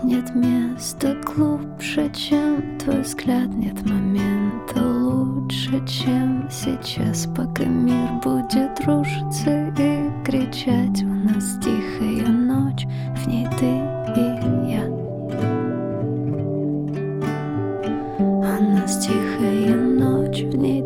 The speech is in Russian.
Нет места глубже, чем твой взгляд. Нет момента лучше, чем сейчас. Пока мир будет рушиться и кричать, у нас тихая ночь, в ней ты и я. У нас тихая ночь, в ней